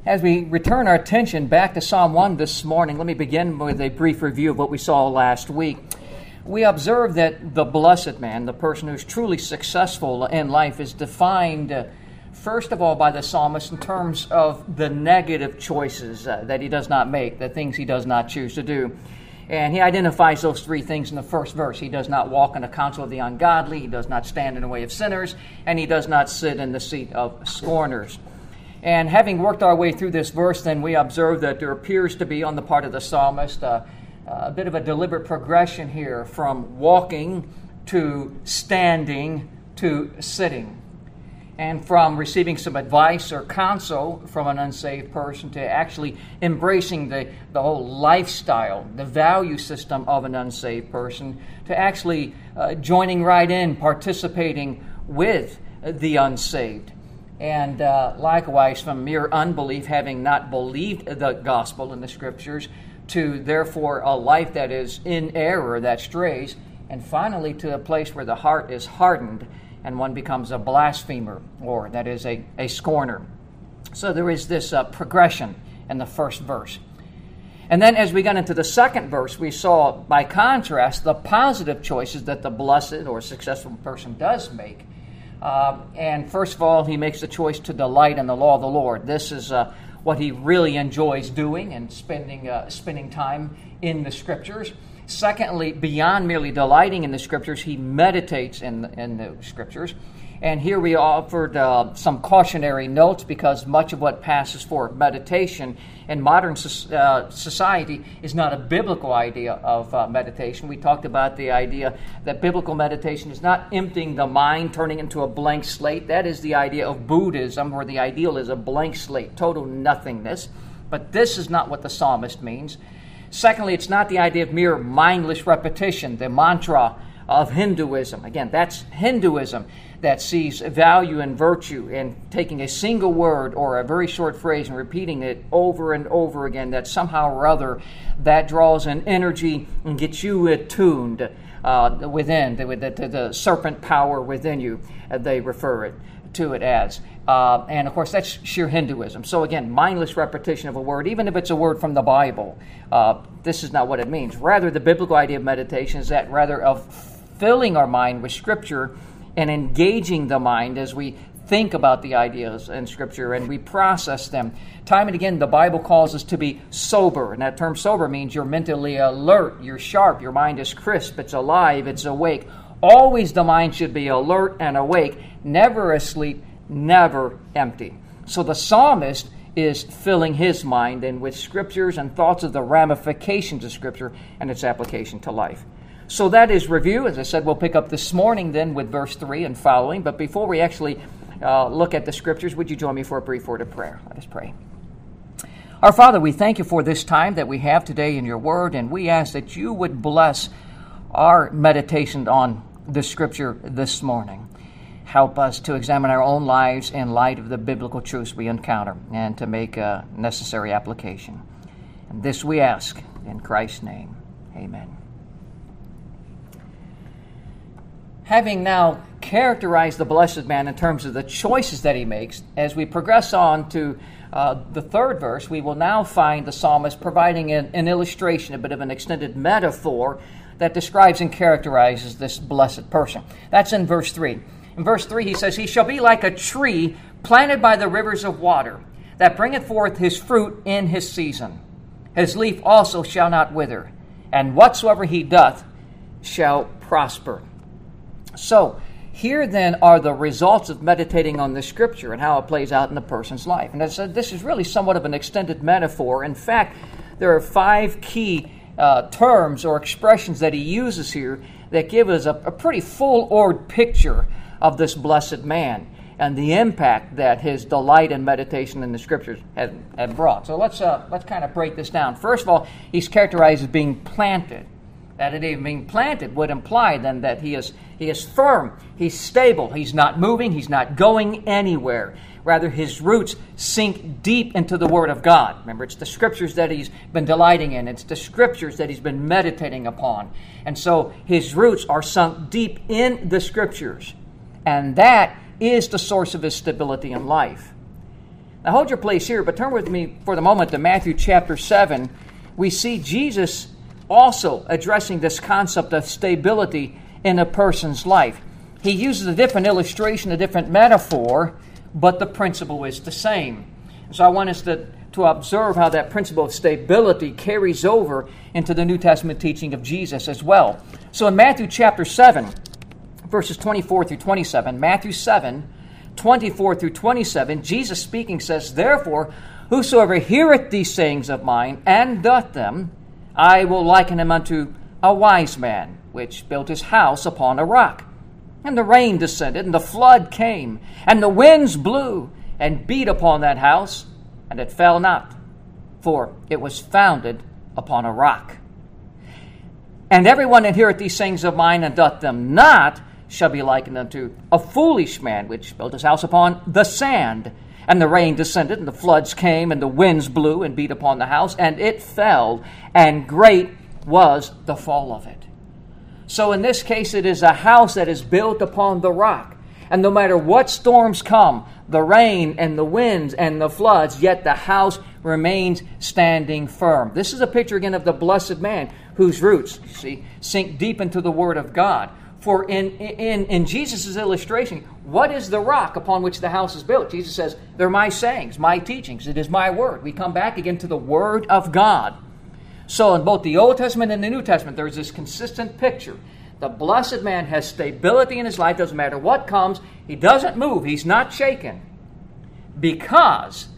As we return our attention back to Psalm 1 this morning, let me begin with a brief review of what we saw last week. We observed that the blessed man, the person who's truly successful in life, is defined first of all by the psalmist in terms of the negative choices that he does not make, the things he does not choose to do. And he identifies those three things in the first verse. He does not walk in the counsel of the ungodly, he does not stand in the way of sinners, and he does not sit in the seat of scorners. And having worked our way through this verse, then we observe that there appears to be on the part of the psalmist a bit of a deliberate progression here from walking to standing to sitting, and from receiving some advice or counsel from an unsaved person to actually embracing the whole lifestyle, the value system of an unsaved person, to actually joining right in, participating with the unsaved. And likewise, from mere unbelief, having not believed the gospel in the Scriptures, to therefore a life that is in error, that strays, and finally to a place where the heart is hardened and one becomes a blasphemer, or that is a scorner. So there is this progression in the first verse. And then as we got into the second verse, we saw, by contrast, the positive choices that the blessed or successful person does make. And first of all, he makes the choice to delight in the law of the Lord. This is what he really enjoys doing and spending time in the Scriptures. Secondly, beyond merely delighting in the Scriptures, he meditates in the Scriptures. And here we offered some cautionary notes, because much of what passes for meditation in modern society is not a biblical idea of meditation. We talked about the idea that biblical meditation is not emptying the mind, turning into a blank slate. That is the idea of Buddhism, where the ideal is a blank slate, total nothingness. But this is not what the psalmist means. Secondly, it's not the idea of mere mindless repetition, the mantra of Hinduism. Again, that's Hinduism that sees value and virtue in taking a single word or a very short phrase and repeating it over and over again, that somehow or other that draws an energy and gets you attuned within, the serpent power within you, they refer to it as. And of course, that's sheer Hinduism. So again, mindless repetition of a word, even if it's a word from the Bible, this is not what it means. Rather, the biblical idea of meditation is that rather of filling our mind with Scripture and engaging the mind as we think about the ideas in Scripture and we process them. Time and again, the Bible calls us to be sober, and that term sober means you're mentally alert, you're sharp, your mind is crisp, it's alive, it's awake. Always the mind should be alert and awake, never asleep, never empty. So the psalmist is filling his mind in with Scriptures and thoughts of the ramifications of Scripture and its application to life. So that is review. As I said, we'll pick up this morning then with verse 3 and following. But before we actually look at the Scriptures, would you join me for a brief word of prayer? Let us pray. Our Father, we thank you for this time that we have today in your Word, and we ask that you would bless our meditation on the Scripture this morning. Help us to examine our own lives in light of the biblical truths we encounter and to make a necessary application. And this we ask in Christ's name. Amen. Having now characterized the blessed man in terms of the choices that he makes, as we progress on to the third verse, we will now find the psalmist providing an illustration, a bit of an extended metaphor that describes and characterizes this blessed person. That's in verse 3. In verse 3 he says, "He shall be like a tree planted by the rivers of water, that bringeth forth his fruit in his season. His leaf also shall not wither, and whatsoever he doth shall prosper." So, here then are the results of meditating on the Scripture and how it plays out in a person's life. And as I said, this is really somewhat of an extended metaphor. In fact, there are 5 key terms or expressions that he uses here that give us a pretty full-orbed picture of this blessed man and the impact that his delight and meditation in the Scriptures had brought. So let's kind of break this down. First of all, he's characterized as being planted. That it even being planted would imply then that he is firm, he's stable, he's not moving, he's not going anywhere. Rather, his roots sink deep into the Word of God. Remember, it's the Scriptures that he's been delighting in. It's the Scriptures that he's been meditating upon. And so his roots are sunk deep in the Scriptures. And that is the source of his stability in life. Now hold your place here, but turn with me for the moment to Matthew chapter 7. We see Jesus also addressing this concept of stability in a person's life. He uses a different illustration, a different metaphor, but the principle is the same. So I want us to observe how that principle of stability carries over into the New Testament teaching of Jesus as well. So in Matthew chapter 7, verses 24 through 27, Matthew 7, 24 through 27, Jesus speaking says, "Therefore, whosoever heareth these sayings of mine, and doth them, I will liken him unto a wise man, which built his house upon a rock. And the rain descended, and the flood came, and the winds blew, and beat upon that house, and it fell not, for it was founded upon a rock. And everyone that heareth these sayings of mine, and doth them not, shall be likened unto a foolish man, which built his house upon the sand. And the rain descended, and the floods came, and the winds blew, and beat upon the house, and it fell, and great was the fall of it." So in this case, it is a house that is built upon the rock. And no matter what storms come, the rain and the winds and the floods, yet the house remains standing firm. This is a picture again of the blessed man whose roots, you see, sink deep into the Word of God. For in Jesus' illustration, what is the rock upon which the house is built? Jesus says, "They're my sayings, my teachings. It is my word." We come back again to the Word of God. So in both the Old Testament and the New Testament, there's this consistent picture. The blessed man has stability in his life. Doesn't matter what comes. He doesn't move. He's not shaken. Because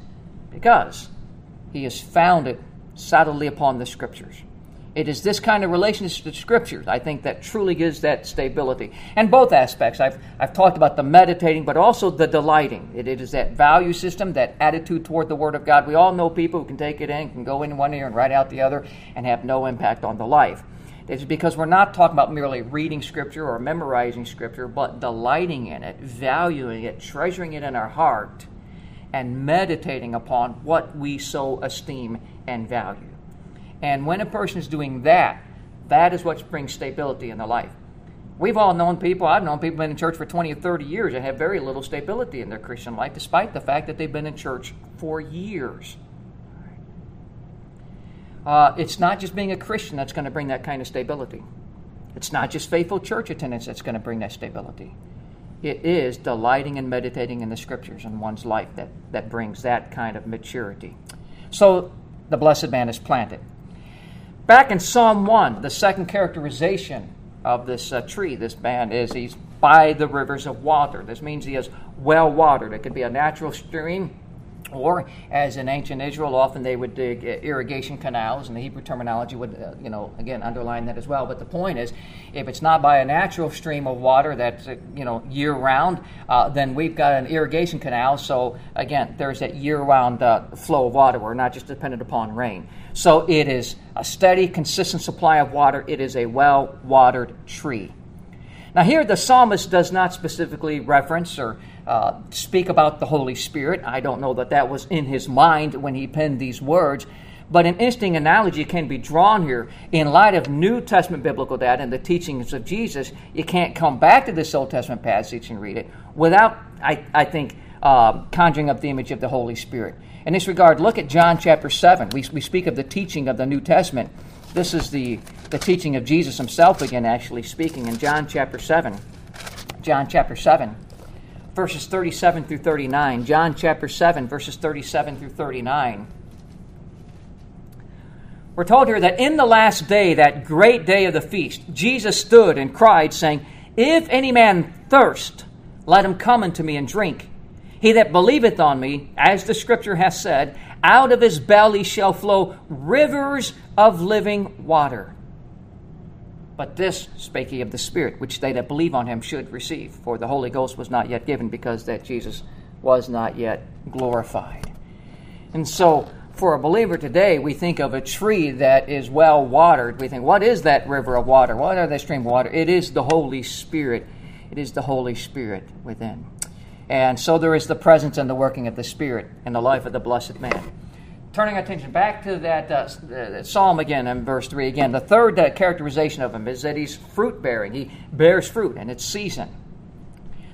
he is founded solidly upon the Scriptures. It is this kind of relationship to the Scriptures, I think, that truly gives that stability. And both aspects. I've talked about the meditating, but also the delighting. It is that value system, that attitude toward the Word of God. We all know people who can take it in, can go in one ear and right out the other, and have no impact on the life. It's because we're not talking about merely reading Scripture or memorizing Scripture, but delighting in it, valuing it, treasuring it in our heart, and meditating upon what we so esteem and value. And when a person is doing that, that is what brings stability in their life. We've all known people, I've known people who've been in church for 20 or 30 years and have very little stability in their Christian life, despite the fact that they've been in church for years. It's not just being a Christian that's going to bring that kind of stability. It's not just faithful church attendance that's going to bring that stability. It is delighting and meditating in the Scriptures in one's life that brings that kind of maturity. So the blessed man is planted. Back in Psalm 1, the second characterization of this tree, this man, is he's by the rivers of water. This means he is well watered. It could be a natural stream, or as in ancient Israel, often they would dig irrigation canals, and the Hebrew terminology would, again, underline that as well. But the point is, if it's not by a natural stream of water that's, year-round, then we've got an irrigation canal. So, again, there's that year-round flow of water. We're not just dependent upon rain. So it is a steady, consistent supply of water. It is a well-watered tree. Now here the psalmist does not specifically reference or speak about the Holy Spirit. I don't know that was in his mind when he penned these words, but an interesting analogy can be drawn here. In light of New Testament biblical data and the teachings of Jesus, you can't come back to this Old Testament passage and read it without, I think, conjuring up the image of the Holy Spirit. In this regard, look at John chapter 7. We speak of the teaching of the New Testament. This is the teaching of Jesus himself again, actually speaking in John chapter 7. John chapter 7, verses 37 through 39. John chapter 7, verses 37 through 39. We're told here that in the last day, that great day of the feast, Jesus stood and cried, saying, "If any man thirst, let him come unto me and drink. He that believeth on me, as the Scripture hath said, out of his belly shall flow rivers of living water. But this spake he of the Spirit, which they that believe on him should receive. For the Holy Ghost was not yet given, because that Jesus was not yet glorified." And so, for a believer today, we think of a tree that is well watered. We think, what is that river of water? What are that stream of water? It is the Holy Spirit. It is the Holy Spirit within. And so there is the presence and the working of the Spirit in the life of the blessed man. Turning our attention back to that psalm again in verse 3 again, the third characterization of him is that he's fruit-bearing. He bears fruit in its season.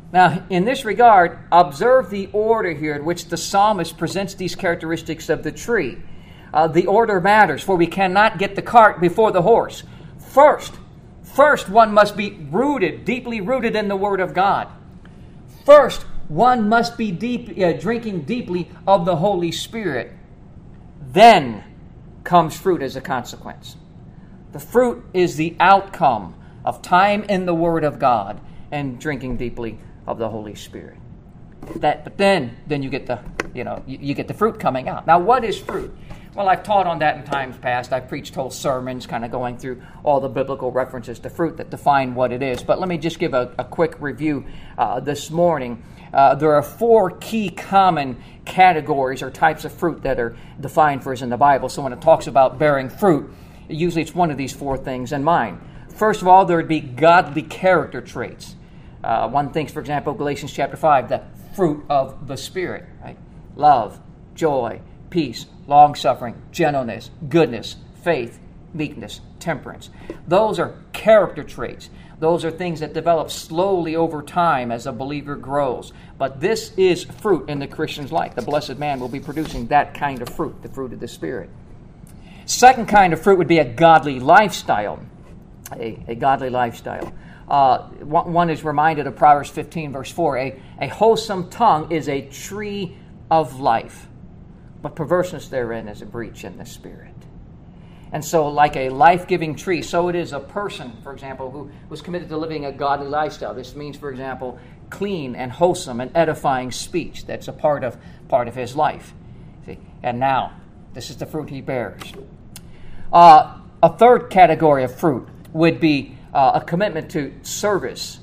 Now, in this regard, observe the order here in which the psalmist presents these characteristics of the tree. The order matters, for we cannot get the cart before the horse. First, one must be rooted, deeply rooted in the Word of God. First, one must be drinking deeply of the Holy Spirit. Then comes fruit as a consequence. The fruit is the outcome of time in the Word of God and drinking deeply of the Holy Spirit. But then you get you get the fruit coming out. Now, what is fruit? Well, I've taught on that in times past. I've preached whole sermons kind of going through all the biblical references to fruit that define what it is. But let me just give a quick review this morning. There are 4 key common categories or types of fruit that are defined for us in the Bible. So when it talks about bearing fruit, usually it's one of these 4 things in mind. First of all, there would be godly character traits. One thinks, for example, Galatians chapter 5, the fruit of the Spirit, right? Love, joy, peace, long-suffering, gentleness, goodness, faith, meekness, temperance. Those are character traits. Those are things that develop slowly over time as a believer grows. But this is fruit in the Christian's life. The blessed man will be producing that kind of fruit, the fruit of the Spirit. Second kind of fruit would be a godly lifestyle. A godly lifestyle. One is reminded of Proverbs 15, verse 4. A wholesome tongue is a tree of life, but perverseness therein is a breach in the spirit. And so like a life-giving tree, so it is a person, for example, who was committed to living a godly lifestyle. This means, for example, clean and wholesome and edifying speech. That's a part of his life. See? And now, this is the fruit he bears. A third category of fruit would be a commitment to service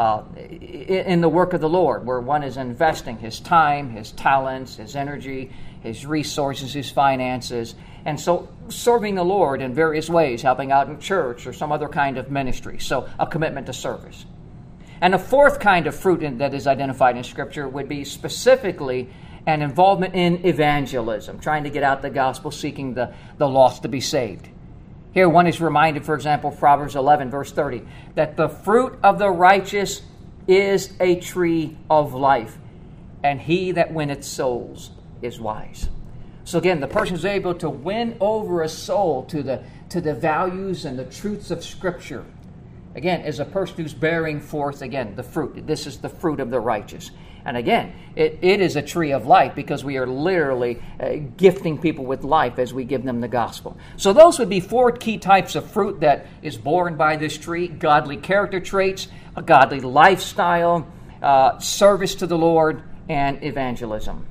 in the work of the Lord, where one is investing his time, his talents, his energy, his resources, his finances, and so serving the Lord in various ways, helping out in church or some other kind of ministry. So a commitment to service. And a fourth kind of fruit that is identified in Scripture would be specifically an involvement in evangelism, trying to get out the gospel, seeking the lost to be saved. Here one is reminded, for example, Proverbs 11, verse 30, that the fruit of the righteous is a tree of life, and he that winneth souls is wise. So again, the person who's able to win over a soul to the values and the truths of Scripture, again, is a person who's bearing forth, again, the fruit. This is the fruit of the righteous. And again, it is a tree of life because we are literally gifting people with life as we give them the gospel. So those would be 4 key types of fruit that is borne by this tree: godly character traits, a godly lifestyle, service to the Lord, and evangelism.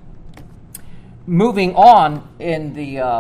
Moving on in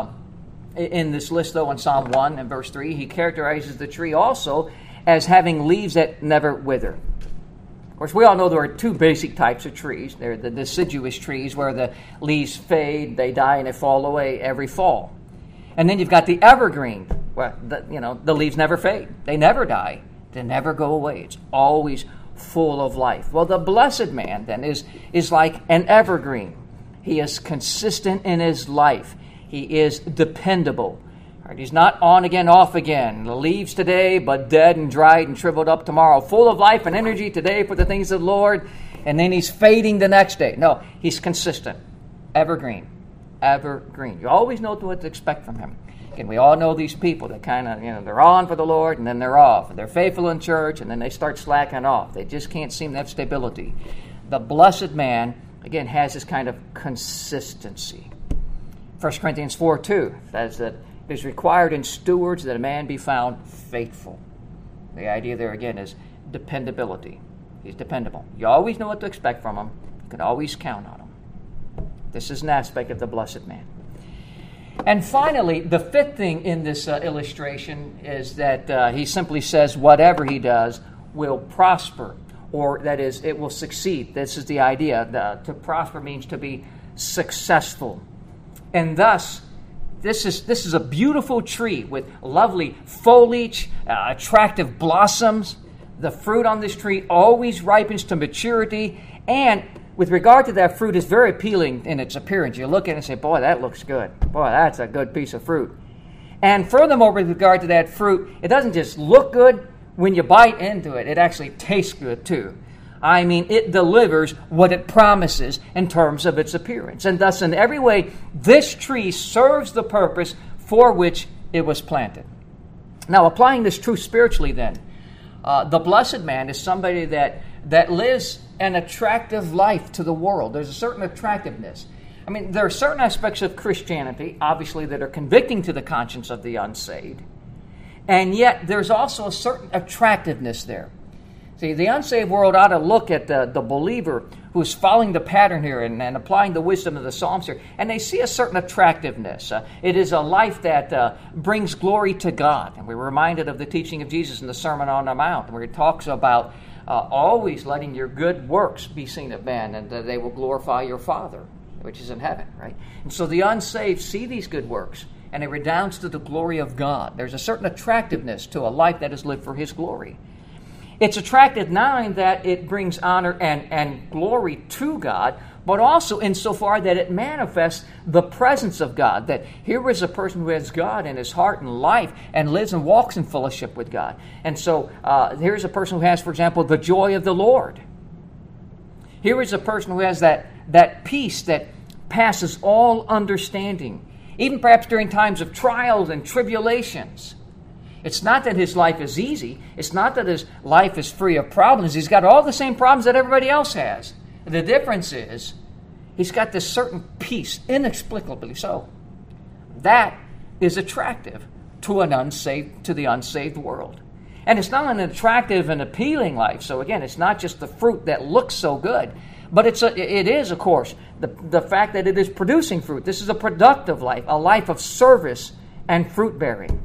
this list, though, in Psalm 1 and verse 3, he characterizes the tree also as having leaves that never wither. Of course, we all know there are 2 basic types of trees. They're the deciduous trees where the leaves fade, they die, and they fall away every fall. And then you've got the evergreen, where the leaves never fade. They never die. They never go away. It's always full of life. Well, the blessed man, then, is like an evergreen. He is consistent in his life. He is dependable. Right, he's not on again, off again. The leaves today, but dead and dried and shriveled up tomorrow. Full of life and energy today for the things of the Lord, and then he's fading the next day. No, he's consistent. Evergreen. Evergreen. You always know what to expect from him. Again, we all know these people that kind of, they're on for the Lord, and then they're off. They're faithful in church, and then they start slacking off. They just can't seem to have stability. The blessed man, again, has this kind of consistency. 1 Corinthians 4:2 says that it is required in stewards that a man be found faithful. The idea there, again, is dependability. He's dependable. You always know what to expect from him. You can always count on him. This is an aspect of the blessed man. And finally, the 5th thing in this illustration is that he simply says whatever he does will prosper, or that is, it will succeed. This is the idea. To prosper means to be successful. And thus, this is a beautiful tree with lovely foliage, attractive blossoms. The fruit on this tree always ripens to maturity, and with regard to that fruit, it's very appealing in its appearance. You look at it and say, boy, that looks good. Boy, that's a good piece of fruit. And furthermore, with regard to that fruit, it doesn't just look good. When you bite into it, it actually tastes good too. I mean, it delivers what it promises in terms of its appearance. And thus, in every way, this tree serves the purpose for which it was planted. Now, applying this truth spiritually then, the blessed man is somebody that lives an attractive life to the world. There's a certain attractiveness. I mean, there are certain aspects of Christianity, obviously, that are convicting to the conscience of the unsaved. And yet, there's also a certain attractiveness there. See, the unsaved world ought to look at the believer who's following the pattern here and applying the wisdom of the Psalms here, and they see a certain attractiveness. It is a life that brings glory to God. And we're reminded of the teaching of Jesus in the Sermon on the Mount, where he talks about always letting your good works be seen of men, and that they will glorify your Father, which is in heaven, right? And so the unsaved see these good works, and it redounds to the glory of God. There's a certain attractiveness to a life that is lived for His glory. It's attractive not in that it brings honor and glory to God, but also insofar that it manifests the presence of God. That here is a person who has God in his heart and life and lives and walks in fellowship with God. And so here's a person who has, for example, the joy of the Lord. Here is a person who has that peace that passes all understanding, even perhaps during times of trials and tribulations. It's not that his life is easy. It's not that his life is free of problems. He's got all the same problems that everybody else has. The difference is he's got this certain peace, inexplicably so. That is attractive to the unsaved world. And it's not an attractive and appealing life. So again, it's not just the fruit that looks so good, but it is, of course, the fact that it is producing fruit. This is a productive life, a life of service and fruit bearing.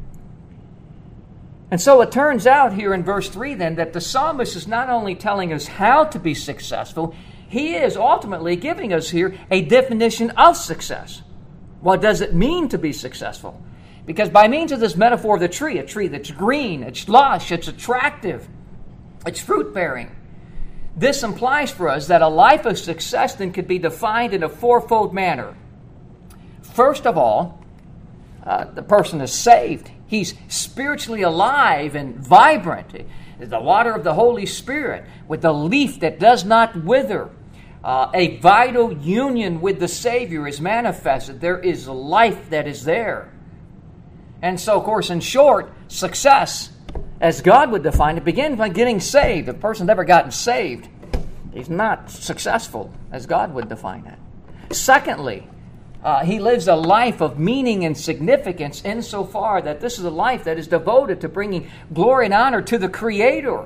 And so it turns out here in verse 3 then that the psalmist is not only telling us how to be successful, he is ultimately giving us here a definition of success. What does it mean to be successful? Because by means of this metaphor of the tree, a tree that's green, it's lush, it's attractive, it's fruit-bearing, this implies for us that a life of success then could be defined in a fourfold manner. First of all, the person is saved. He's spiritually alive and vibrant. The water of the Holy Spirit with the leaf that does not wither. A vital union with the Savior is manifested. There is life that is there. And so, of course, in short, success, as God would define it, begins by getting saved. If a person's never gotten saved, he's not successful, as God would define it. Secondly, he lives a life of meaning and significance insofar that this is a life that is devoted to bringing glory and honor to the Creator.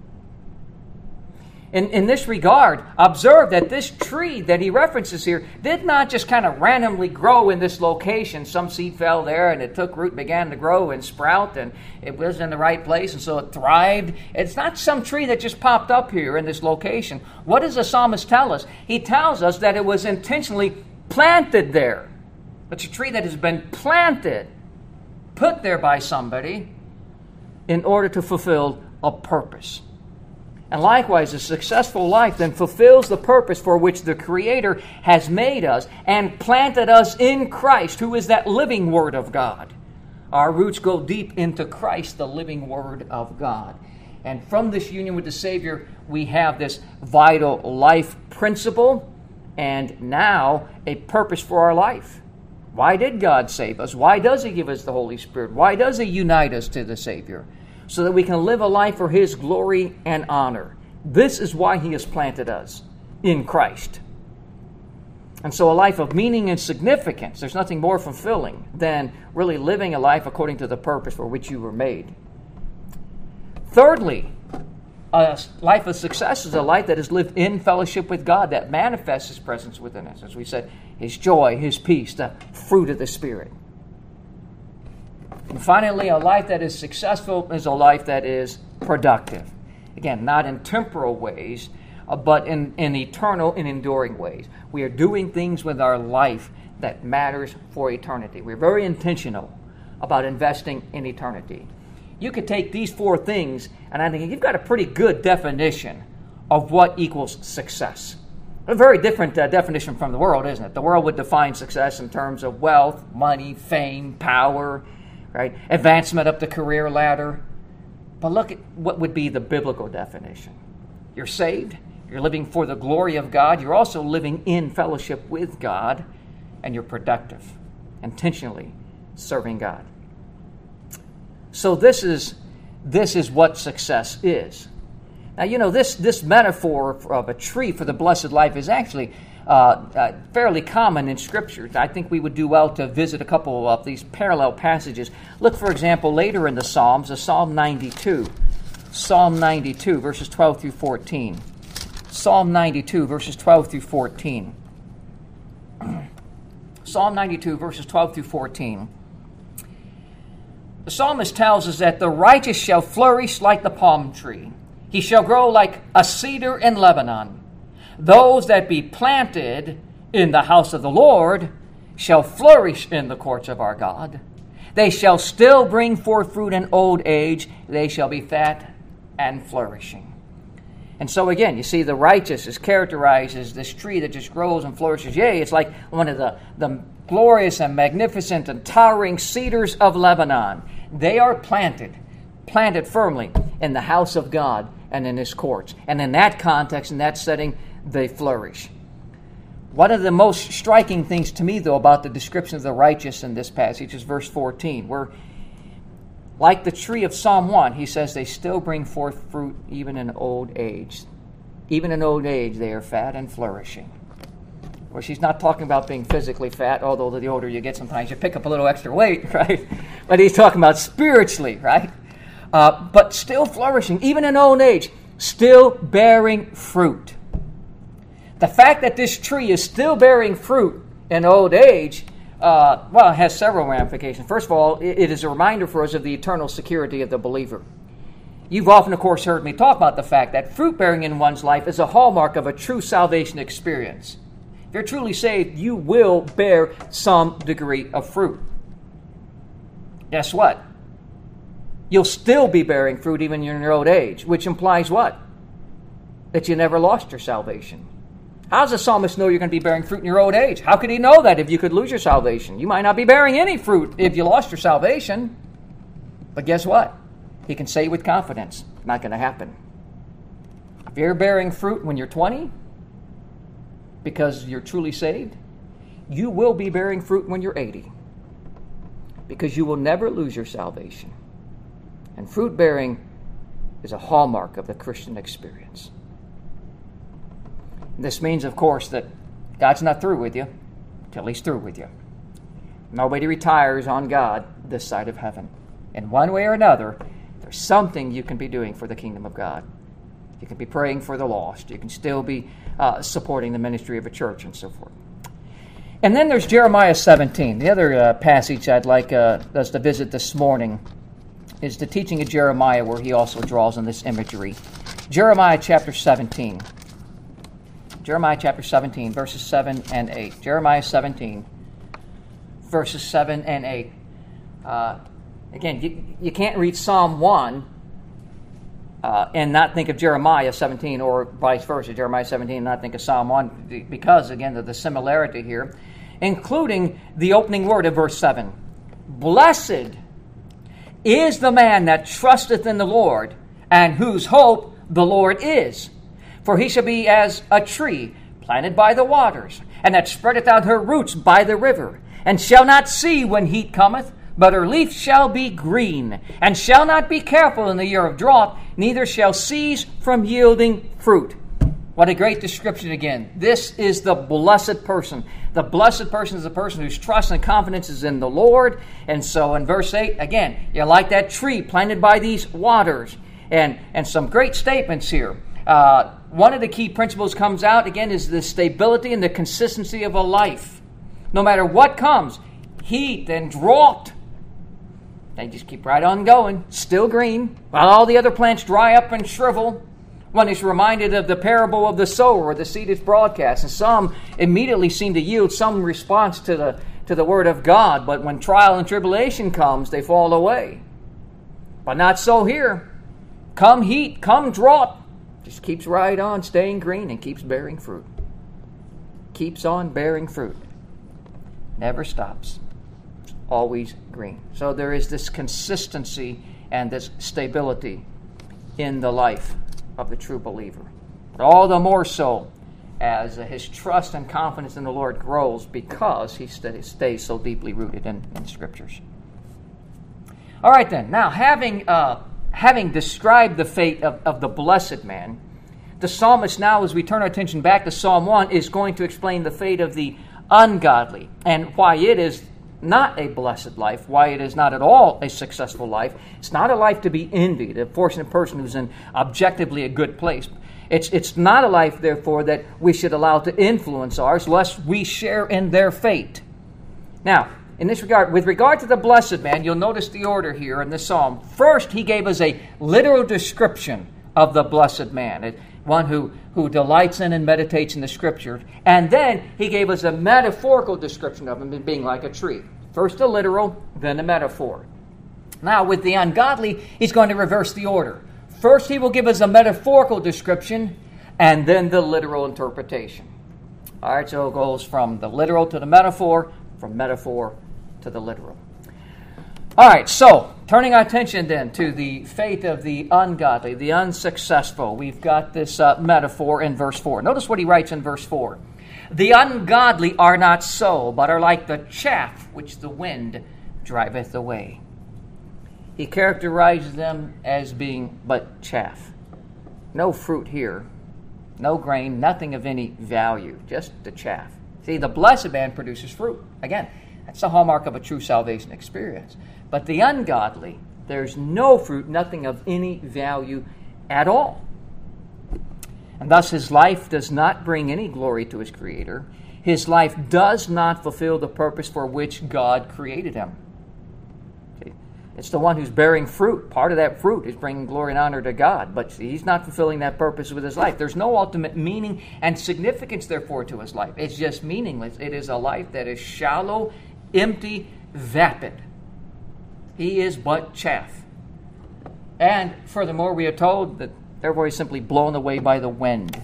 In this regard, observe that this tree that he references here did not just kind of randomly grow in this location. Some seed fell there and it took root and began to grow and sprout, and it was in the right place and so it thrived. It's not some tree that just popped up here in this location. What does the psalmist tell us? He tells us that it was intentionally planted there. It's a tree that has been planted, put there by somebody in order to fulfill a purpose. And likewise, a successful life then fulfills the purpose for which the Creator has made us and planted us in Christ, who is that living Word of God. Our roots go deep into Christ, the living Word of God. And from this union with the Savior, we have this vital life principle and now a purpose for our life. Why did God save us? Why does He give us the Holy Spirit? Why does He unite us to the Savior? So that we can live a life for His glory and honor. This is why He has planted us in Christ. And so a life of meaning and significance, there's nothing more fulfilling than really living a life according to the purpose for which you were made. Thirdly, a life of success is a life that is lived in fellowship with God, that manifests His presence within us. As we said, His joy, His peace, the fruit of the Spirit. And finally, a life that is successful is a life that is productive. Again, not in temporal ways, but in eternal and enduring ways. We are doing things with our life that matters for eternity. We're very intentional about investing in eternity. You could take these four things, and I think you've got a pretty good definition of what equals success. A very different definition from the world, isn't it? The world would define success in terms of wealth, money, fame, power, right? Advancement up the career ladder. But look at what would be the biblical definition. You're saved, You're living for the glory of God. You're also living in fellowship with God, and you're productive, intentionally serving God. So this is what success is. Now, this metaphor of a tree for the blessed life is actually fairly common in Scripture. I think we would do well to visit a couple of these parallel passages. Look, for example, later in the Psalms, Psalm 92. Psalm 92, verses 12 through 14. Psalm 92, verses 12 through 14. Psalm 92, verses 12 through 14. The psalmist tells us that the righteous shall flourish like the palm tree. He shall grow like a cedar in Lebanon. Those that be planted in the house of the Lord shall flourish in the courts of our God. They shall still bring forth fruit in old age. They shall be fat and flourishing. And so again, you see the righteous is characterized as this tree that just grows and flourishes. Yea, it's like one of the glorious and magnificent and towering cedars of Lebanon. They are planted firmly in the house of God and in His courts. And in that context, in that setting, they flourish. One of the most striking things to me, though, about the description of the righteous in this passage is verse 14, where, like the tree of Psalm 1, he says they still bring forth fruit even in old age. Even in old age, they are fat and flourishing. Of course, he's not talking about being physically fat, although the older you get, sometimes you pick up a little extra weight, right? But he's talking about spiritually, right? But still flourishing, even in old age, still bearing fruit. The fact that this tree is still bearing fruit in old age, it has several ramifications. First of all, it is a reminder for us of the eternal security of the believer. You've often, of course, heard me talk about the fact that fruit bearing in one's life is a hallmark of a true salvation experience. If you're truly saved, you will bear some degree of fruit. Guess what? You'll still be bearing fruit even in your old age, which implies what? That you never lost your salvation. How does the psalmist know you're going to be bearing fruit in your old age? How could he know that if you could lose your salvation? You might not be bearing any fruit if you lost your salvation. But guess what? He can say with confidence, not going to happen. If you're bearing fruit when you're 20, because you're truly saved, you will be bearing fruit when you're 80, because you will never lose your salvation. And fruit bearing is a hallmark of the Christian experience. This means, of course, that God's not through with you until He's through with you. Nobody retires on God this side of heaven. In one way or another, there's something you can be doing for the kingdom of God. You can be praying for the lost. You can still be supporting the ministry of a church and so forth. And then there's Jeremiah 17. The other passage I'd like us to visit this morning is the teaching of Jeremiah, where he also draws on this imagery. Jeremiah chapter 17. Jeremiah chapter 17, verses 7 and 8. Jeremiah 17, verses 7 and 8. Again, you can't read Psalm 1 and not think of Jeremiah 17, or vice versa, Jeremiah 17 and not think of Psalm 1, because, again, of the similarity here, including the opening word of verse 7. Blessed is the man that trusteth in the Lord, and whose hope the Lord is. For he shall be as a tree planted by the waters, and that spreadeth out her roots by the river, and shall not see when heat cometh, but her leaf shall be green, and shall not be careful in the year of drought, neither shall cease from yielding fruit. What a great description again. This is the blessed person. The blessed person is the person whose trust and confidence is in the Lord. And so in verse 8, again, you're like that tree planted by these waters. And some great statements here. One of the key principles comes out, again, is the stability and the consistency of a life. No matter what comes, heat and drought, they just keep right on going, still green, while all the other plants dry up and shrivel. One is reminded of the parable of the sower, where the seed is broadcast, and some immediately seem to yield some response to the word of God, but when trial and tribulation comes, they fall away. But not so here. Come heat, come drought, just keeps right on staying green and keeps bearing fruit. Keeps on bearing fruit. Never stops. It's always green. So there is this consistency and this stability in the life of the true believer. but all the more so as his trust and confidence in the Lord grows because he stays so deeply rooted in Scriptures. All right then, now having described the fate of the blessed man, the psalmist now, as we turn our attention back to Psalm 1, is going to explain the fate of the ungodly and why it is not a blessed life, why it is not at all a successful life. It's not a life to be envied, a fortunate person who's in objectively a good place. It's not a life, therefore, that we should allow to influence ours, lest we share in their fate. Now, in this regard, with regard to the blessed man, you'll notice the order here in this psalm. First, he gave us a literal description of the blessed man, one who delights in and meditates in the Scripture. And then he gave us a metaphorical description of him as being like a tree. First a literal, then a metaphor. Now, with the ungodly, he's going to reverse the order. First, he will give us a metaphorical description, and then the literal interpretation. All right, so it goes from the literal to the metaphor, from metaphor to the literal. All right, so turning our attention then to the fate of the ungodly, the unsuccessful. We've got this metaphor in verse 4. Notice what he writes in verse 4. The ungodly are not so, but are like the chaff which the wind driveth away. He characterizes them as being but chaff. No fruit here, no grain, nothing of any value, just the chaff. See, the blessed man produces fruit. Again, that's the hallmark of a true salvation experience. But the ungodly, there's no fruit, nothing of any value at all. And thus his life does not bring any glory to his Creator. His life does not fulfill the purpose for which God created him. See? It's the one who's bearing fruit. Part of that fruit is bringing glory and honor to God, but he's not fulfilling that purpose with his life. There's no ultimate meaning and significance, therefore, to his life. It's just meaningless. It is a life that is shallow, empty, vapid. He is but chaff. And furthermore, we are told that therefore he's simply blown away by the wind.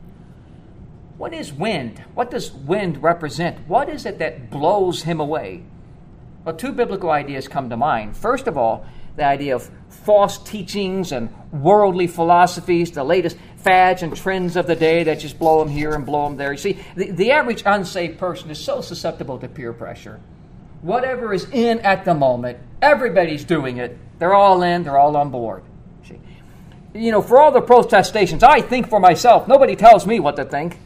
What is wind? What does wind represent? What is it that blows him away? Well, two biblical ideas come to mind. First of all, the idea of false teachings and worldly philosophies, the latest fads and trends of the day that just blow him here and blow him there. You see, the average unsaved person is so susceptible to peer pressure. Whatever is in at the moment, everybody's doing it. They're all in, they're all on board. See? You know, for all the protestations, I think for myself. Nobody tells me what to think.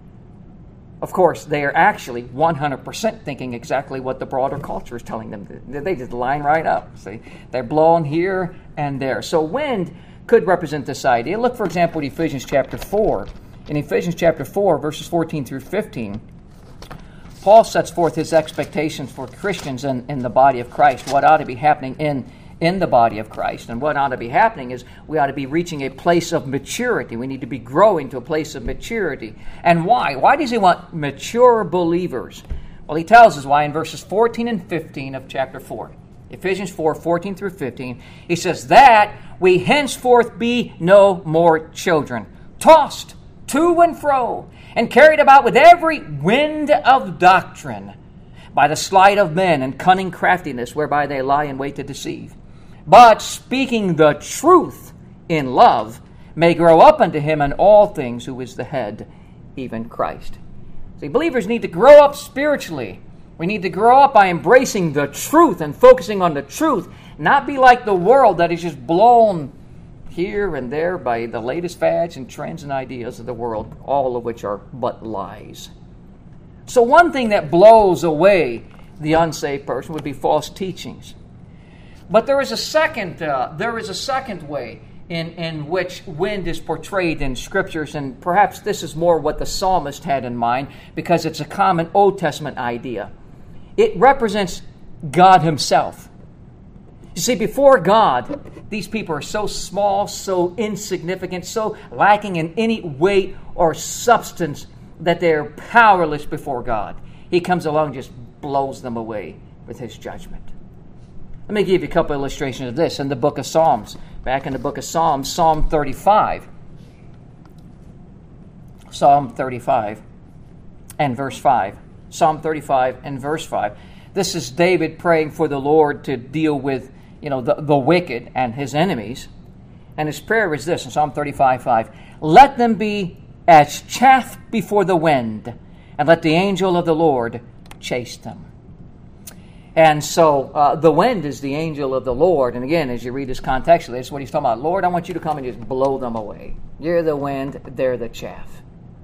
Of course, they are actually 100% thinking exactly what the broader culture is telling them. They just line right up. See? They're blowing here and there. So wind could represent this idea. Look, for example, at Ephesians chapter 4. In Ephesians chapter 4, verses 14 through 15, Paul sets forth his expectations for Christians in the body of Christ, what ought to be happening in the body of Christ. And what ought to be happening is we ought to be reaching a place of maturity. We need to be growing to a place of maturity. And why? Why does he want mature believers? Well, he tells us why in verses 14 and 15 of chapter 4. Ephesians 4, 14 through 15. He says, that we henceforth be no more children, tossed to and fro, and carried about with every wind of doctrine, by the sleight of men and cunning craftiness whereby they lie in wait to deceive. But speaking the truth in love, may grow up unto him in all things, who is the head, even Christ. See, believers need to grow up spiritually. We need to grow up by embracing the truth and focusing on the truth, not be like the world that is just blown here and there by the latest fads and trends and ideas of the world, all of which are but lies. So one thing that blows away the unsaved person would be false teachings. But there is a second way in which wind is portrayed in Scriptures, and perhaps this is more what the psalmist had in mind, because it's a common Old Testament idea. It represents God himself. You see, before God, these people are so small, so insignificant, so lacking in any weight or substance that they're powerless before God. He comes along and just blows them away with his judgment. Let me give you a couple illustrations of this in the book of Psalms. Back in the book of Psalms, Psalm 35. Psalm 35 and verse 5. Psalm 35 and verse 5. This is David praying for the Lord to deal with, the wicked and his enemies. And his prayer is this in Psalm 35:5. Let them be as chaff before the wind, and let the angel of the Lord chase them. And so the wind is the angel of the Lord. And again, as you read this contextually, that's what he's talking about. Lord, I want you to come and just blow them away. You're the wind, they're the chaff.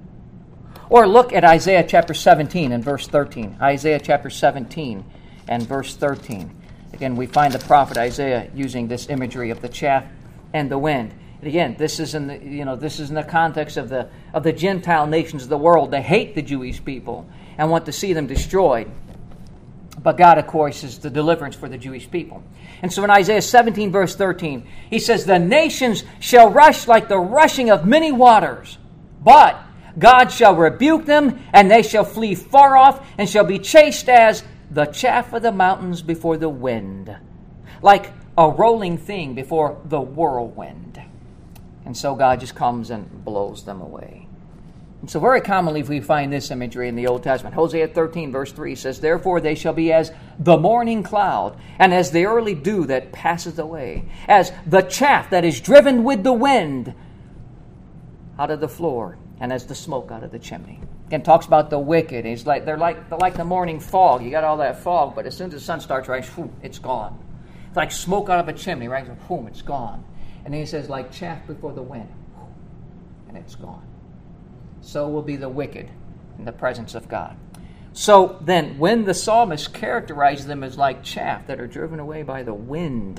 Or look at Isaiah chapter 17 and verse 13. Isaiah chapter 17 and verse 13. Again, we find the prophet Isaiah using this imagery of the chaff and the wind. And again, this is in the context of the Gentile nations of the world. They hate the Jewish people and want to see them destroyed. But God, of course, is the deliverance for the Jewish people. And so in Isaiah 17, verse 13, he says, the nations shall rush like the rushing of many waters, but God shall rebuke them, and they shall flee far off, and shall be chased as the chaff of the mountains before the wind, like a rolling thing before the whirlwind. And so God just comes and blows them away. And so very commonly we find this imagery in the Old Testament. Hosea 13, verse 3 says, therefore they shall be as the morning cloud, and as the early dew that passes away, as the chaff that is driven with the wind out of the floor, and as the smoke out of the chimney. Again, talks about the wicked. They're like the morning fog. You got all that fog, but as soon as the sun starts rising, it's gone. It's like smoke out of a chimney, right? Boom, it's gone. And then he says, like chaff before the wind, and it's gone. So will be the wicked in the presence of God. So then, when the psalmist characterizes them as like chaff that are driven away by the wind,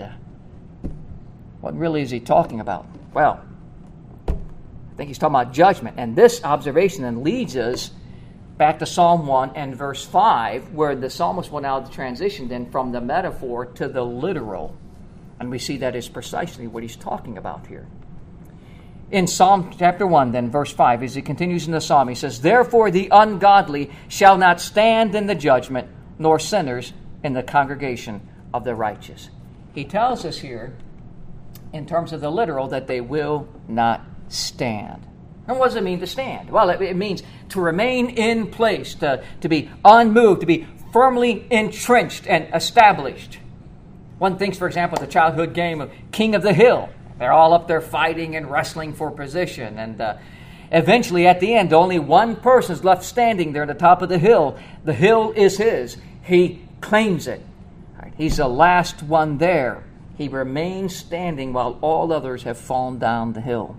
what really is he talking about? Well, I think he's talking about judgment. And this observation then leads us back to Psalm 1 and verse 5, where the psalmist will now transition then from the metaphor to the literal. And we see that is precisely what he's talking about here. In Psalm chapter 1, then, verse 5, as he continues in the psalm, he says, therefore the ungodly shall not stand in the judgment, nor sinners in the congregation of the righteous. He tells us here, in terms of the literal, that they will not stand. And what does it mean to stand? Well, it means to remain in place, to be unmoved, to be firmly entrenched and established. One thinks, for example, the childhood game of King of the Hill. They're all up there fighting and wrestling for position. And eventually, at the end, only one person is left standing there at the top of the hill. The hill is his. He claims it. Right. He's the last one there. He remains standing while all others have fallen down the hill.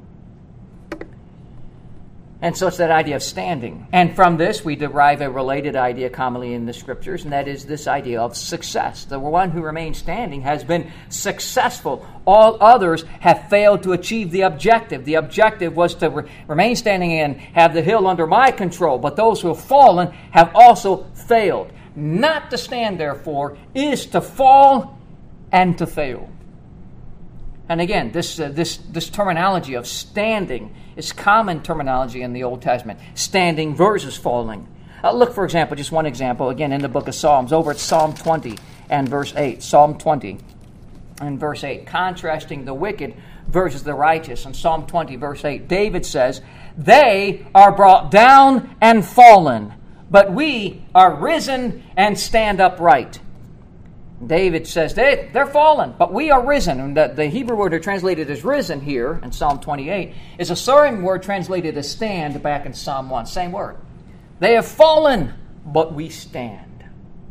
And so it's that idea of standing. And from this, we derive a related idea commonly in the Scriptures, and that is this idea of success. The one who remains standing has been successful. All others have failed to achieve the objective. The objective was to remain standing and have the hill under my control, but those who have fallen have also failed. Not to stand, therefore, is to fall and to fail. And again, this terminology of standing is common terminology in the Old Testament. Standing versus falling. Look, for example, just one example, again, in the book of Psalms, over at Psalm 20 and verse 8. Psalm 20 and verse 8, contrasting the wicked versus the righteous. In Psalm 20, verse 8, David says, they are brought down and fallen, but we are risen and stand upright. David says, they're fallen, but we are risen. And the Hebrew word translated as risen here in Psalm 28 is a same word translated as stand back in Psalm 1. Same word. They have fallen, but we stand.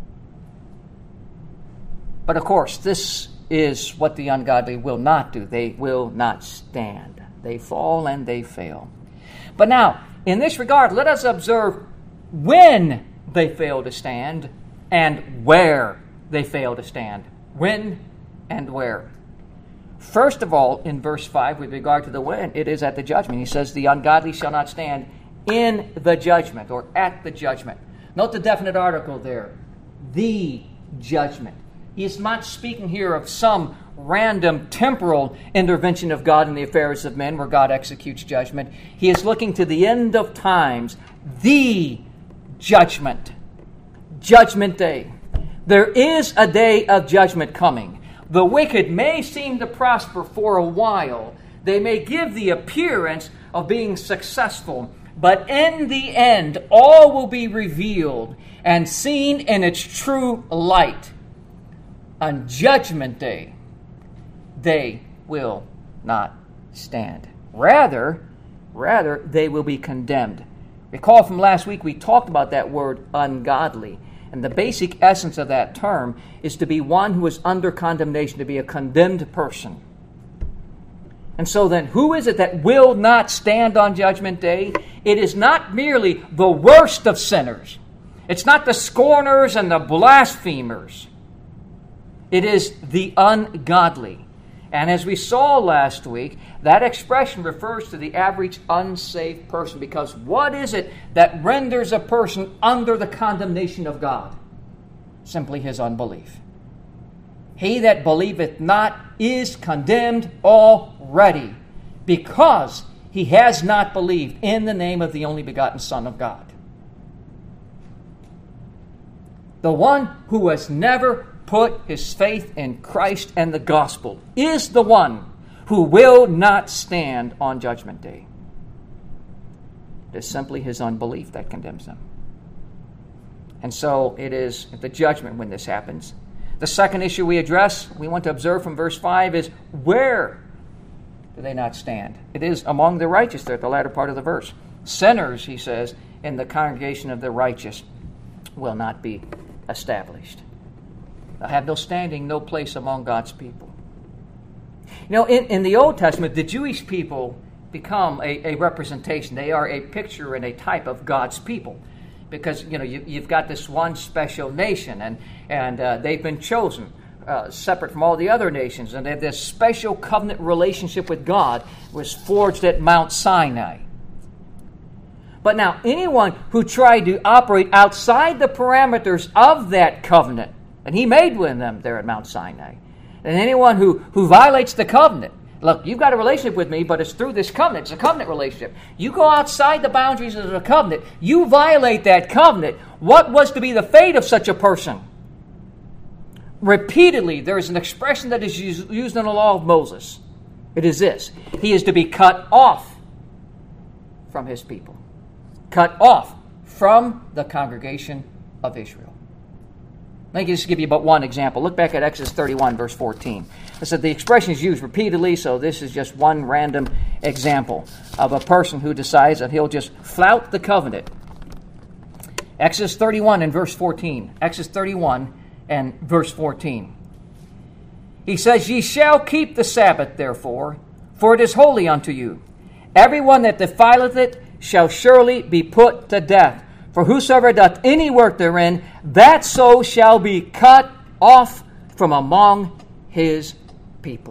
But of course, this is what the ungodly will not do. They will not stand. They fall and they fail. But now, in this regard, let us observe when they fail to stand and where they fail to stand. When and where. First of all, in verse 5, with regard to the when, it is at the judgment. He says, the ungodly shall not stand in the judgment, or at the judgment. Note the definite article there. The judgment. He is not speaking here of some random temporal intervention of God in the affairs of men where God executes judgment. He is looking to the end of times, the judgment. Judgment day. There is a day of judgment coming. The wicked may seem to prosper for a while. They may give the appearance of being successful. But in the end, all will be revealed and seen in its true light. On Judgment Day, they will not stand. Rather, they will be condemned. Recall from last week we talked about that word ungodly. And the basic essence of that term is to be one who is under condemnation, to be a condemned person. And so then, who is it that will not stand on Judgment Day? It is not merely the worst of sinners. It's not the scorners and the blasphemers. It is the ungodly. And as we saw last week, that expression refers to the average unsaved person, because what is it that renders a person under the condemnation of God? Simply his unbelief. He that believeth not is condemned already, because he has not believed in the name of the only begotten Son of God. The one who has never put his faith in Christ and the gospel is the one who will not stand on Judgment Day. It is simply his unbelief that condemns them. And so it is at the judgment when this happens. The second issue we want to observe from verse 5 is, where do they not stand? It is among the righteous there at the latter part of the verse. Sinners, he says, in the congregation of the righteous will not be established. They'll have no standing, no place among God's people. You know, in the Old Testament, the Jewish people become a representation. They are a picture and a type of God's people. Because, you know, you've got this one special nation, and they've been chosen separate from all the other nations. And they have this special covenant relationship with God was forged at Mount Sinai. But now, anyone who tried to operate outside the parameters of that covenant, and he made with them there at Mount Sinai, and anyone who violates the covenant, look, you've got a relationship with me, but it's through this covenant. It's a covenant relationship. You go outside the boundaries of the covenant, you violate that covenant. What was to be the fate of such a person? Repeatedly, there is an expression that is used in the law of Moses. It is this: he is to be cut off from his people. Cut off from the congregation of Israel. Let me just give you but one example. Look back at Exodus 31, verse 14. I said the expression is used repeatedly, so this is just one random example of a person who decides that he'll just flout the covenant. Exodus 31 and verse 14. Exodus 31 and verse 14. He says, "Ye shall keep the Sabbath, therefore, for it is holy unto you. Everyone that defileth it shall surely be put to death. For whosoever doth any work therein, that so shall be cut off from among his people."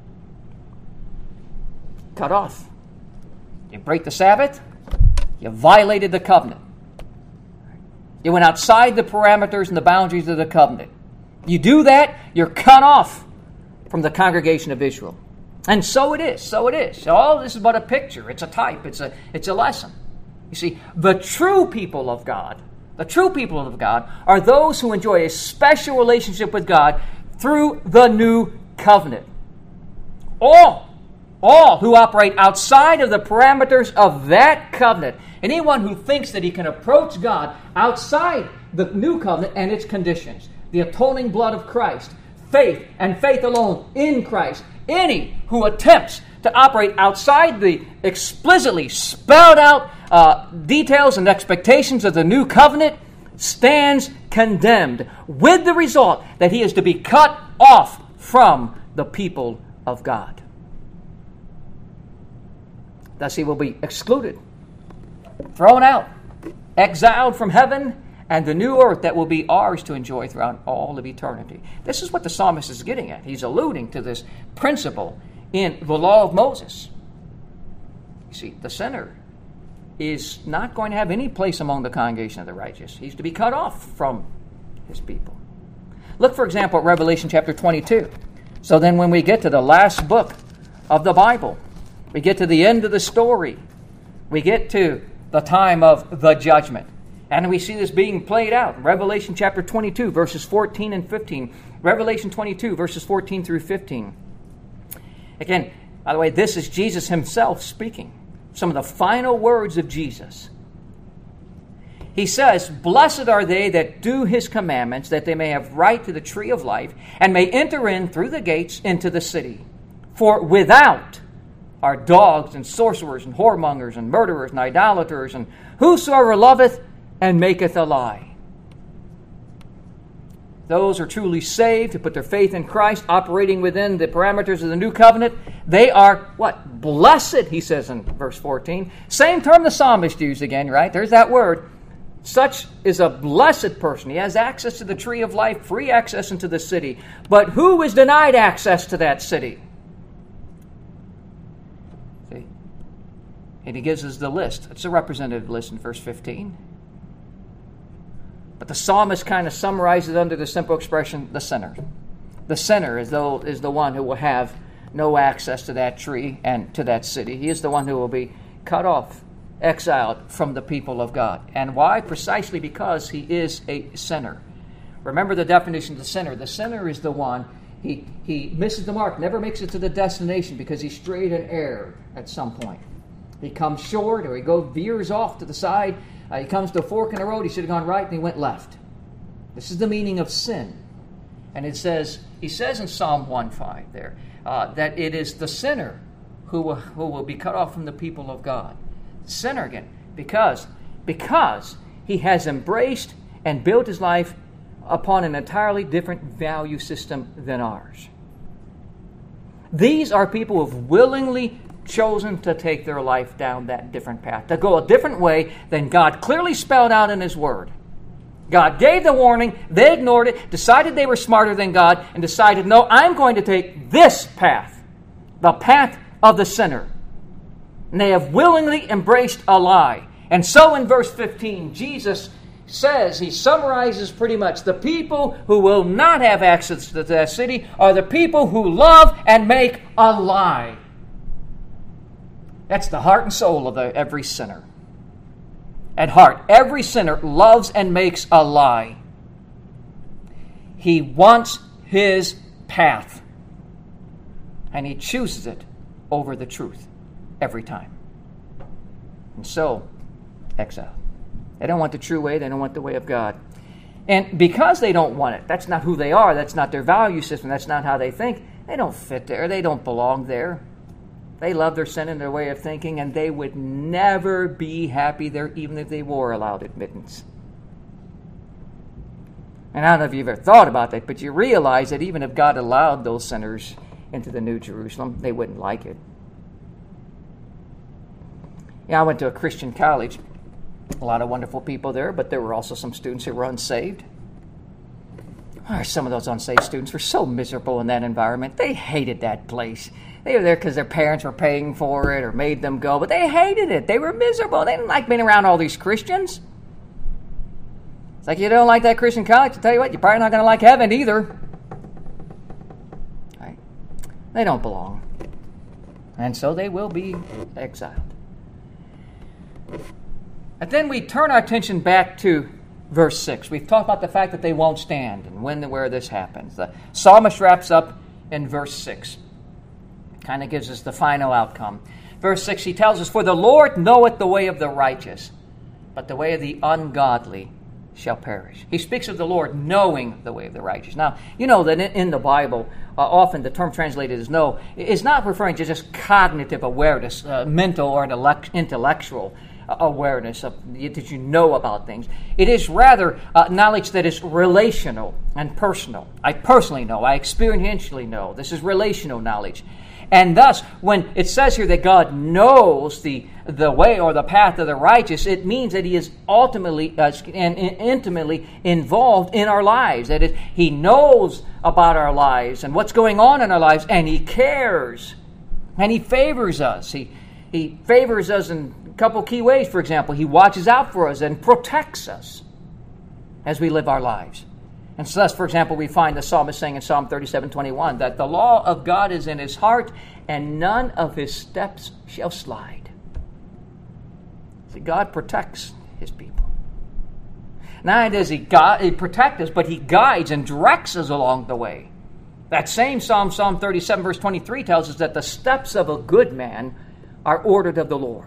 Cut off. You break the Sabbath, you violated the covenant. You went outside the parameters and the boundaries of the covenant. You do that, you're cut off from the congregation of Israel. And so it is. All this is but a picture. It's a type. It's a lesson. You see, the true people of God are those who enjoy a special relationship with God through the new covenant. All who operate outside of the parameters of that covenant, anyone who thinks that he can approach God outside the new covenant and its conditions, the atoning blood of Christ, faith and faith alone in Christ, any who attempts to operate outside the explicitly spelled out details and expectations of the new covenant stands condemned, with the result that he is to be cut off from the people of God. Thus he will be excluded, thrown out, exiled from heaven, and the new earth that will be ours to enjoy throughout all of eternity. This is what the psalmist is getting at. He's alluding to this principle in the law of Moses. You see, the sinner is not going to have any place among the congregation of the righteous. He's to be cut off from his people. Look, for example, at Revelation chapter 22. So then when we get to the last book of the Bible, we get to the end of the story, we get to the time of the judgment. And we see this being played out. Revelation chapter 22, verses 14 and 15. Revelation 22, verses 14 through 15. Again, by the way, this is Jesus himself speaking. Some of the final words of Jesus. He says, "Blessed are they that do his commandments, that they may have right to the tree of life, and may enter in through the gates into the city. For without are dogs and sorcerers and whoremongers and murderers and idolaters and whosoever loveth and maketh a lie. Those are truly saved, who put their faith in Christ, operating within the parameters of the new covenant. They are, what? Blessed, he says in verse 14. Same term the psalmist used again, right? There's that word. Such is a blessed person. He has access to the tree of life, free access into the city. But who is denied access to that city? See? And he gives us the list. It's a representative list in verse 15. But the psalmist kind of summarizes under the simple expression, the sinner. The sinner is the one who will have no access to that tree and to that city. He is the one who will be cut off, exiled from the people of God. And why? Precisely because he is a sinner. Remember the definition of the sinner. The sinner is the one, he misses the mark, never makes it to the destination because he strayed and erred at some point. He comes short or he veers off to the side. He comes to a fork in the road. He should have gone right and he went left. This is the meaning of sin. And he says in Psalm 1:5 there, that it is the sinner who will be cut off from the people of God. Sinner again, because he has embraced and built his life upon an entirely different value system than ours. These are people who have willingly chosen to take their life down that different path, to go a different way than God clearly spelled out in His Word. God gave the warning, they ignored it, decided they were smarter than God, and decided, no, I'm going to take this path, the path of the sinner. And they have willingly embraced a lie. And so in verse 15, Jesus says, he summarizes pretty much, the people who will not have access to that city are the people who love and make a lie. That's the heart and soul of every sinner. At heart, every sinner loves and makes a lie. He wants his path. And he chooses it over the truth every time. And so, exile. They don't want the true way. They don't want the way of God. And because they don't want it, that's not who they are. That's not their value system. That's not how they think. They don't fit there. They don't belong there. They love their sin and their way of thinking, and they would never be happy there even if they were allowed admittance. And I don't know if you've ever thought about that, but you realize that even if God allowed those sinners into the New Jerusalem, they wouldn't like it. I went to a Christian college. A lot of wonderful people there, but there were also some students who were unsaved. Some of those unsaved students were so miserable in that environment. They hated that place. They were there because their parents were paying for it or made them go, but they hated it. They were miserable. They didn't like being around all these Christians. It's like, you don't like that Christian college? I'll tell you what, you're probably not going to like heaven either. Right? They don't belong. And so they will be exiled. And then we turn our attention back to verse 6. We've talked about the fact that they won't stand and when and where this happens. The psalmist wraps up in verse 6. Kind of gives us the final outcome. Verse 6, he tells us, "For the Lord knoweth the way of the righteous, but the way of the ungodly shall perish." He speaks of the Lord knowing the way of the righteous. Now, you know that in the Bible, often the term translated as know is not referring to just cognitive awareness, mental or intellectual awareness that you know about things. It is rather knowledge that is relational and personal. I personally know. I experientially know. This is relational knowledge. And thus, when it says here that God knows the way or the path of the righteous, it means that He is ultimately and intimately involved in our lives. That is, He knows about our lives and what's going on in our lives, and He cares. And He favors us. He favors us in a couple key ways. For example, He watches out for us and protects us as we live our lives. And so thus, for example, we find the psalmist saying in Psalm 37:21 that the law of God is in his heart, and none of his steps shall slide. See, God protects His people. Not only does He protect us, but He guides and directs us along the way. That same Psalm 37, verse 23, tells us that the steps of a good man are ordered of the Lord.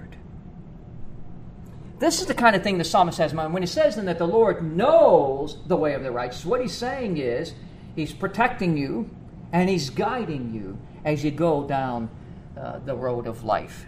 This is the kind of thing the psalmist has in mind. When he says then that the Lord knows the way of the righteous, what he's saying is He's protecting you and He's guiding you as you go down the road of life.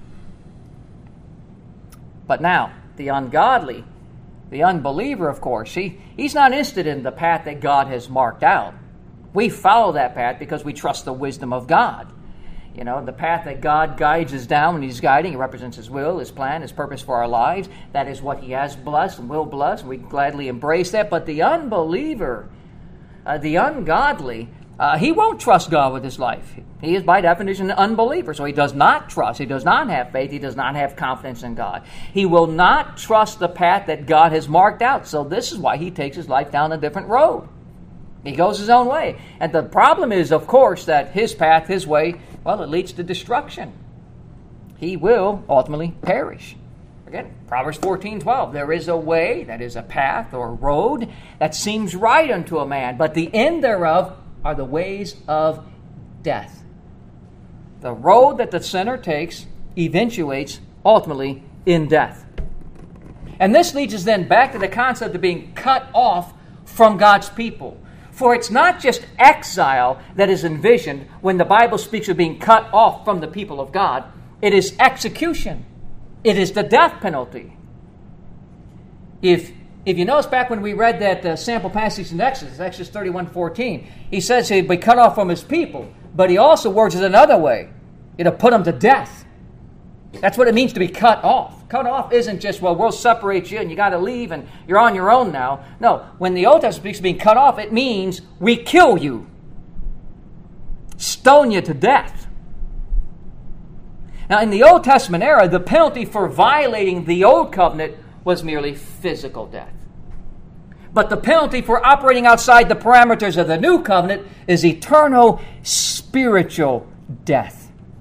But now, the ungodly, the unbeliever, of course, he's not interested in the path that God has marked out. We follow that path because we trust the wisdom of God. You know, the path that God guides us down when He's guiding, He represents His will, His plan, His purpose for our lives. That is what He has blessed and will bless, and we gladly embrace that. But the unbeliever, the ungodly, he won't trust God with his life. He is by definition an unbeliever, so he does not trust, he does not have faith, he does not have confidence in God. He will not trust the path that God has marked out, so this is why he takes his life down a different road. He goes his own way. And the problem is, of course, that his path, his way, well, it leads to destruction. He will ultimately perish. Again, Proverbs 14:12, there is a way, that is a path or road, that seems right unto a man, but the end thereof are the ways of death. The road that the sinner takes eventuates ultimately in death. And this leads us then back to the concept of being cut off from God's people. For it's not just exile that is envisioned when the Bible speaks of being cut off from the people of God. It is execution. It is the death penalty. If you notice back when we read that sample passage in Exodus 31:14, he says he'd be cut off from his people, but he also words it another way. It'll put him to death. That's what it means to be cut off. Cut off isn't just, well, we'll separate you and you got to leave and you're on your own now. No, when the Old Testament speaks of being cut off, it means we kill you, stone you to death. Now, in the Old Testament era, the penalty for violating the Old Covenant was merely physical death. But the penalty for operating outside the parameters of the New Covenant is eternal spiritual death.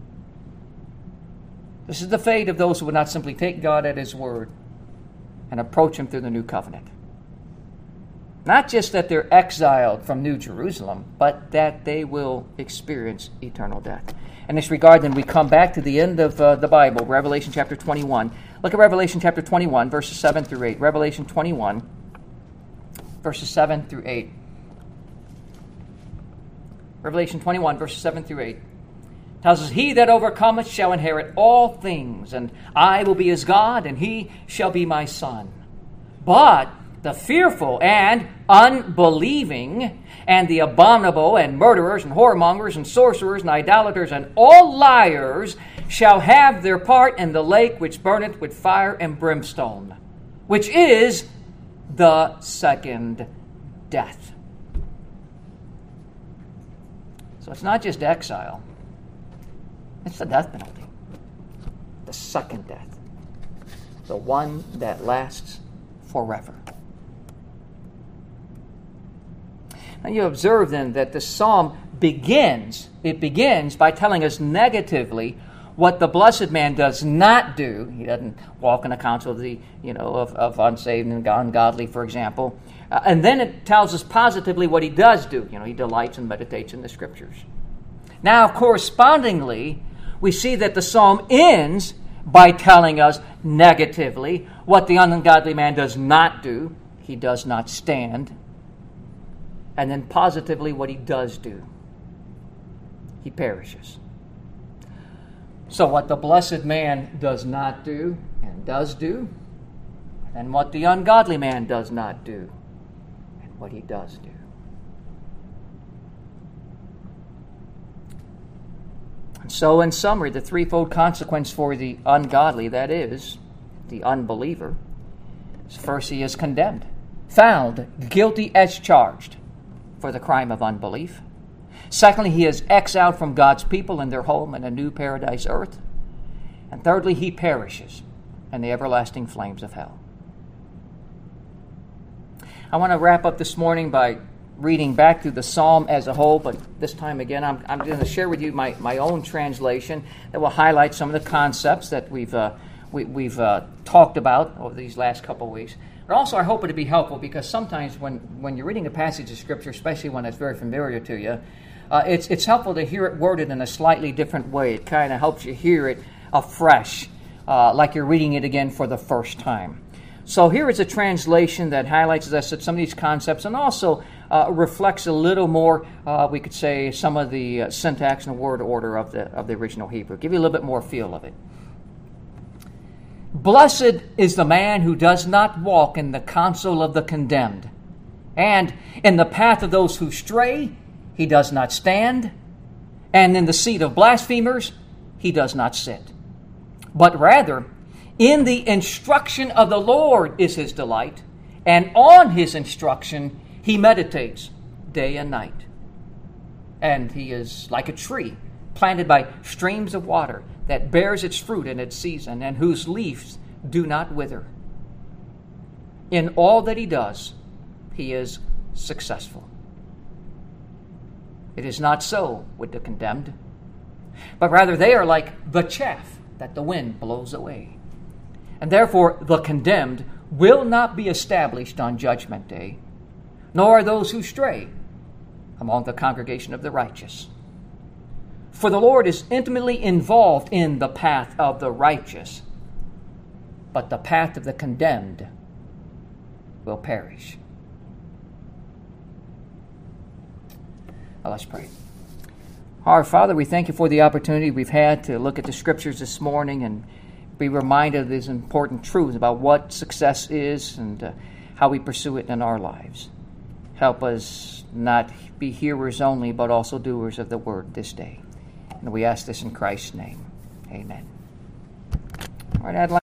This is the fate of those who would not simply take God at His word and approach Him through the New Covenant. Not just that they're exiled from New Jerusalem, but that they will experience eternal death. In this regard, then, we come back to the end of the Bible, Revelation chapter 21. Look at Revelation chapter 21, verses 7 through 8. Revelation 21, verses 7 through 8. Revelation 21, verses 7 through 8. Tells us, he that overcometh shall inherit all things, and I will be his God, and he shall be my son. But the fearful and unbelieving, and the abominable, and murderers, and whoremongers, and sorcerers, and idolaters, and all liars shall have their part in the lake which burneth with fire and brimstone, which is the second death. So it's not just exile. It's the death penalty. The second death. The one that lasts forever. Now you observe then that the psalm begins by telling us negatively what the blessed man does not do. He doesn't walk in the counsel of the, of unsaved and ungodly, for example. And then it tells us positively what he does do. He delights and meditates in the Scriptures. Now, correspondingly, we see that the psalm ends by telling us negatively what the ungodly man does not do. He does not stand. And then positively what he does do. He perishes. So what the blessed man does not do and does do, and what the ungodly man does not do and what he does do. So, in summary, the threefold consequence for the ungodly, that is, the unbeliever, is first, he is condemned, found guilty as charged for the crime of unbelief. Secondly, he is exiled from God's people and their home in a new paradise earth. And thirdly, he perishes in the everlasting flames of hell. I want to wrap up this morning by reading back through the psalm as a whole, but this time again I'm going to share with you my own translation that will highlight some of the concepts that we've talked about over these last couple of weeks. But also I hope it to be helpful, because sometimes when you're reading a passage of Scripture, especially one that's very familiar to you, it's helpful to hear it worded in a slightly different way. It kind of helps you hear it afresh, like you're reading it again for the first time. So here is a translation that highlights, as I said, some of these concepts and also reflects a little more, we could say, some of the syntax and word order of the original Hebrew. Give you a little bit more feel of it. Blessed is the man who does not walk in the counsel of the condemned, and in the path of those who stray he does not stand, and in the seat of blasphemers he does not sit. But rather, in the instruction of the Lord is his delight, and on his instruction he meditates day and night. And he is like a tree planted by streams of water that bears its fruit in its season, and whose leaves do not wither. In all that he does, he is successful. It is not so with the condemned, but rather they are like the chaff that the wind blows away. And therefore the condemned will not be established on judgment day, nor are those who stray among the congregation of the righteous. For the Lord is intimately involved in the path of the righteous, but the path of the condemned will perish. Now let's pray. Our Father, we thank you for the opportunity we've had to look at the Scriptures this morning and be reminded of these important truths about what success is and how we pursue it in our lives. Help us not be hearers only, but also doers of the word this day. And we ask this in Christ's name. Amen. All right, I'd like